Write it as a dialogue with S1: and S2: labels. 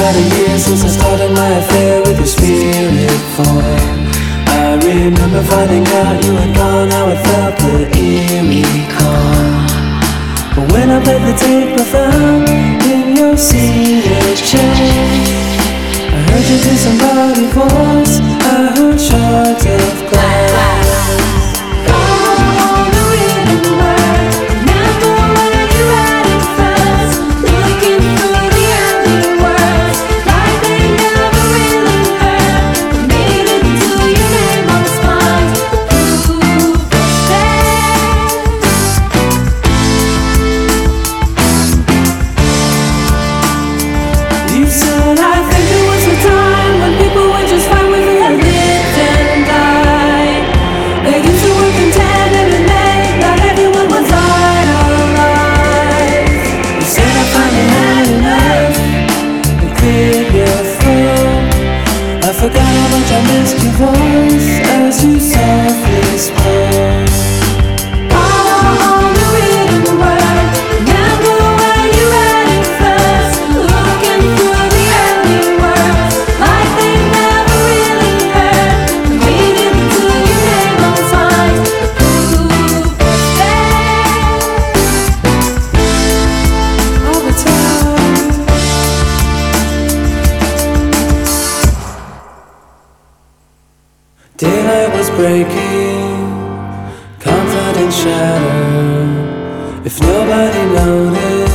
S1: about a year since I started my affair with your spirit form. I remember finding out you had gone, how it felt, the eerie calm. But when I played the tape I found in your cedar chair, I heard you to somebody's voice, I heard shards of glass. I forgot how much I missed your voice as you softly spoke.
S2: All the written word. Remember when you read it first, looking through the early words, like they never really heard. Read it till your name on signs. Who was there
S1: All the time. Daylight was breaking, confidence shattered. If nobody noticed,